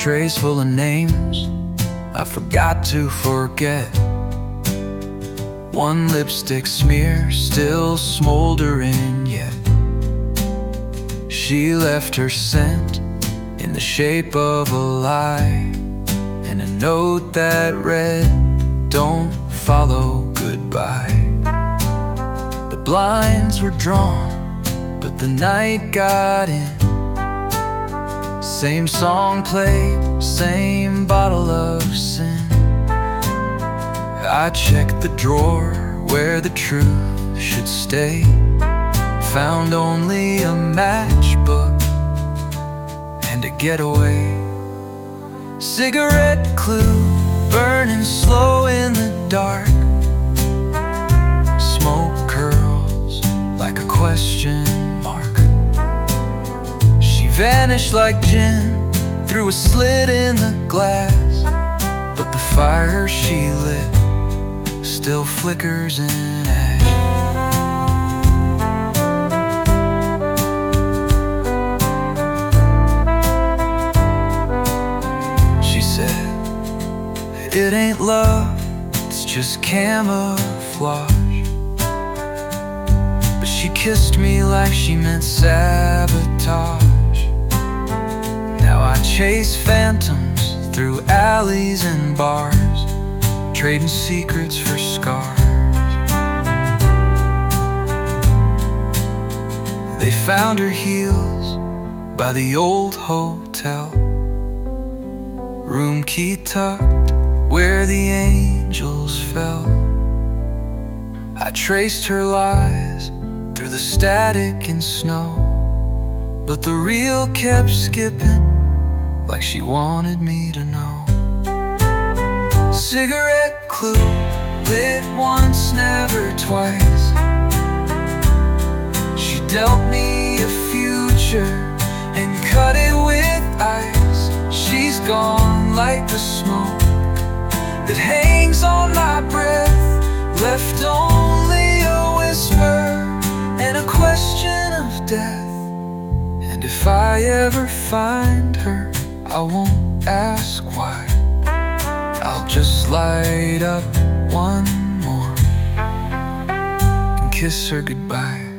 Trays full of names I forgot to forget. One lipstick smear still smoldering yet. She left her scent in the shape of a lie, and a note that read, "Don't follow goodbye." The blinds were drawn, but the night got in. Same song played, same bottle of sin. I checked the drawer where the truth should stay. Found only a matchbook and a getaway. Cigarette clue burning slow in the dark. Smoke curls like a question mark. She vanished like gin through a slit in the glass, but the fire she lit still flickers in ash. She said, "It ain't love, it's just camouflage." But she kissed me like she meant sabotage. Now I chase phantoms through alleys and bars, trading secrets for scars. They found her heels by the old hotel, room key tucked where the angels fell. I traced her lies through the static and snow, but the reel kept skipping like she wanted me to know. Cigarette clue, lit once, never twice. She dealt me a future and cut it with ice. She's gone like the smoke that hangs on my breath, left only a whisper and a question of death. And if I ever find her, I won't ask why. I'll just light up one more and kiss her goodbye.